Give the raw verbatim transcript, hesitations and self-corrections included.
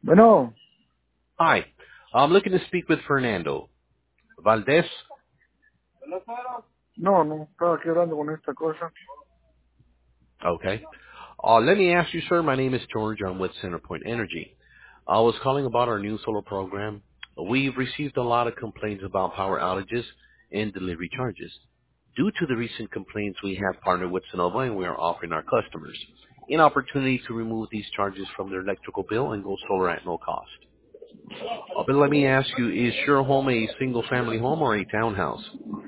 Bueno, Hi. I'm looking to speak with Fernando Valdez. no, no, estaba aquí hablando con esta cosa. Okay. Uh, let me ask you, sir. My name is George. I'm with CenterPoint Energy. I was calling about our new solar program. We've received a lot of complaints about power outages and delivery charges. Due to the recent complaints, we have partnered with Sonova and we are offering our customers an opportunity to remove these charges from their electrical bill and go solar at no cost. Uh, but let me ask you, is your home a single-family home or a townhouse?